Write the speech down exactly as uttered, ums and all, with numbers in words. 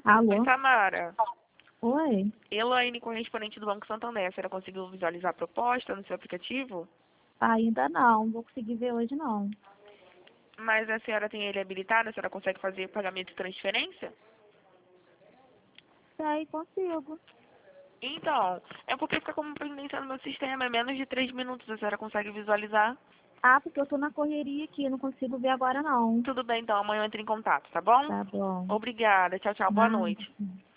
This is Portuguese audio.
Alô? Oi, Tamara. Oi? Elaine, correspondente do Banco Santander. A senhora conseguiu visualizar a proposta no seu aplicativo? Ainda não, vou conseguir ver hoje não. Mas a senhora tem ele habilitado? A senhora consegue fazer pagamento de transferência? Sei, consigo. Então, é porque fica como pendência no meu sistema. É menos de três minutos. A senhora consegue visualizar? Ah, porque eu tô na correria aqui, não consigo ver agora não. Tudo bem, então. Amanhã eu entro em contato, tá bom? Tá bom. Obrigada. Tchau, tchau. Boa Nada. noite.